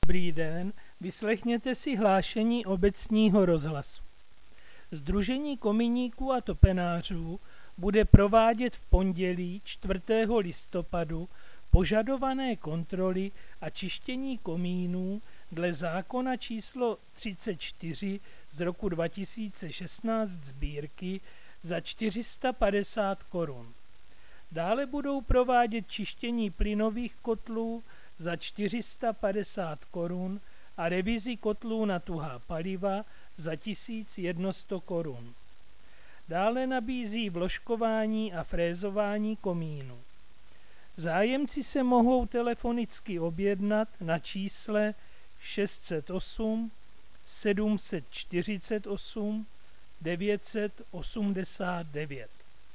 Dobrý den, vyslechněte si hlášení obecního rozhlasu. Sdružení kominíků a topenářů bude provádět v pondělí 4. listopadu požadované kontroly a čištění komínů dle zákona číslo 34 z roku 2016 sbírky za 450 korun. Dále budou provádět čištění plynových kotlů za 450 korun a revizi kotlů na tuhá paliva za 1100 korun. Dále nabízí vložkování a frézování komínů. Zájemci se mohou telefonicky objednat na čísle 608 748 989.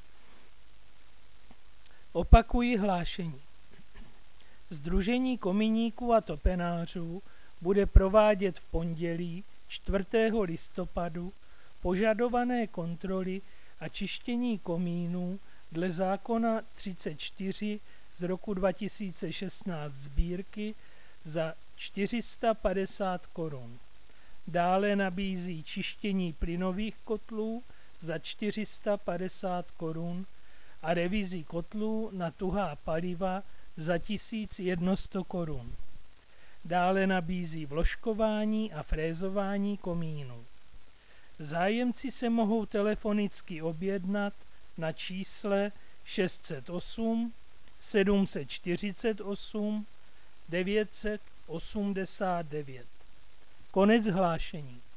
Opakuji hlášení. Sdružení kominíků a topenářů bude provádět v pondělí 4. listopadu požadované kontroly a čištění komínů dle zákona 34 z roku 2016 sbírky za 450 korun. Dále nabízí čištění plynových kotlů za 450 korun a revizi kotlů na tuhá paliva za 1100 korun. Dále nabízí vložkování a frézování komínů. Zájemci se mohou telefonicky objednat na čísle 608 748 989. Konec hlášení.